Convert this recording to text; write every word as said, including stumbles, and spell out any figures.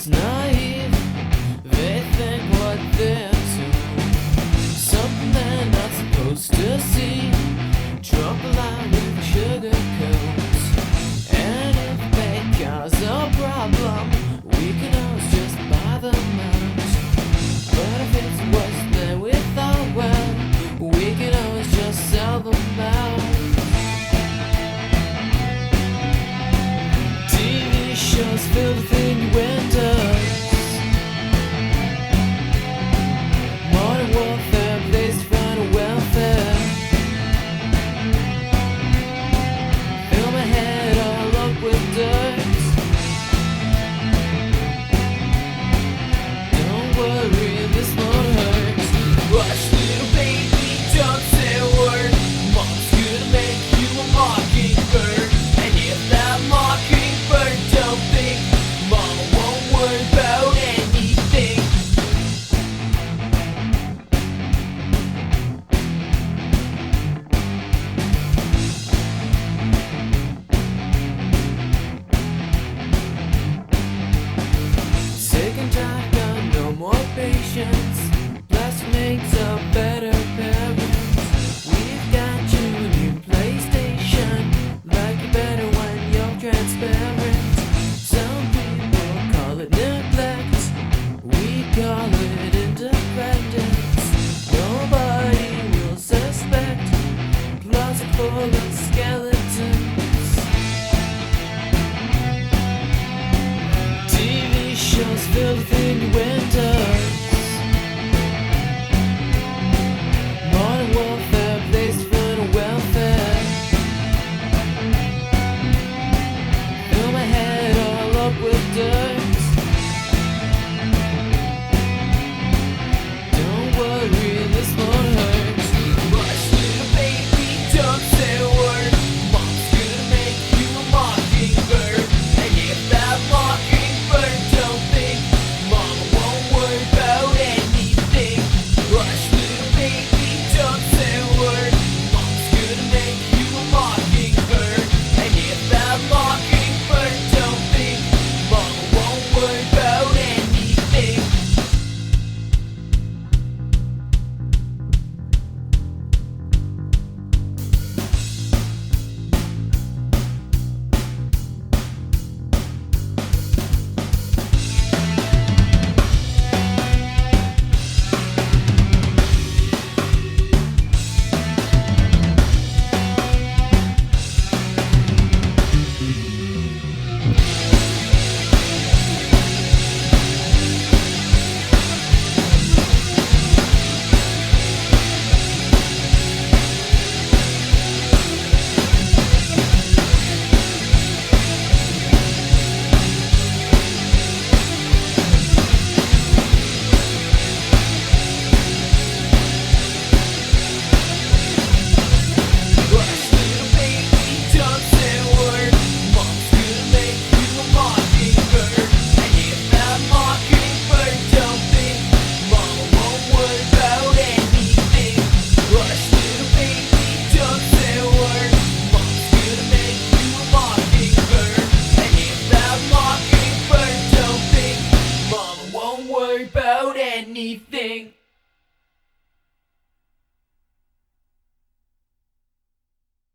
It's naive, they think what they're doing, something they're not supposed to see. Drop a line with sugar coats, and if they cause a problem, we can always just buy them out. But if it's worse than we thought, well, we can always just sell them out. T V shows filled with innuendos, modern warfare plays to find a welfare. Fill my head all up with dirt. Don't worry, this won't hurt. Hush, little baby, don't say a word. Mom's gonna make you a mockingbird, and if that mockingbird don't think, Mama won't worry about anything. Sick and tired, got no more patience. Plastic makes a better parents. We've got you a new PlayStation, like it better when you're transparent. Some people call it neglect, we call it independence. Nobody will suspect, closet full of skeletons. T V shows filled with innuendos, modern warfare plays to find a welfare. Fill my head all up with dirt. Don't worry, this won't hurt. Hush, little baby, don't say a word. Mom's gonna make you a mockingbird, and if that mockingbird don't think, Mama won't worry about anything. Hush, little baby, don't say a word. Mom's gonna make you a mockingbird, and if that mockingbird don't think, Mama won't worry about anything. Hush, little baby, don't say a word. Mom's gonna make you a mockingbird, and if that mockingbird don't think, Mama won't worry about anything. Hush, little baby, don't say a word. Mom's gonna make you a mockingbird, and if that mockingbird don't think, Mama won't worry about anything.